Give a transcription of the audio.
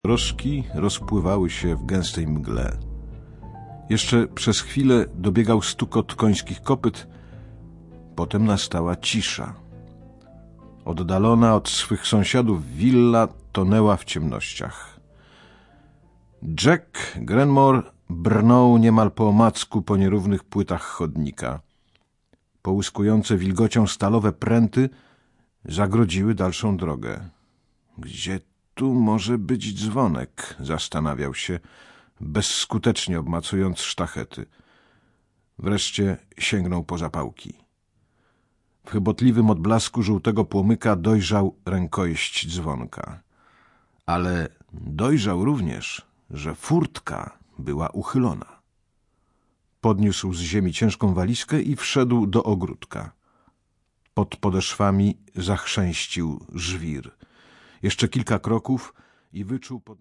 Rożki rozpływały się w gęstej mgle. Jeszcze przez chwilę dobiegał stukot końskich kopyt, potem nastała cisza. Oddalona od swych sąsiadów willa tonęła w ciemnościach. Jack Grenmore brnął niemal po omacku po nierównych płytach chodnika. Połyskujące wilgocią stalowe pręty zagrodziły dalszą drogę. Gdzie tu może być dzwonek? Zastanawiał się, bezskutecznie obmacując sztachety. Wreszcie sięgnął po zapałki. W chybotliwym odblasku żółtego płomyka dojrzał rękojeść dzwonka. Ale dojrzał również, że furtka była uchylona. Podniósł z ziemi ciężką walizkę i wszedł do ogródka. Pod podeszwami zachrzęścił żwir. Jeszcze kilka kroków i wyczuł pod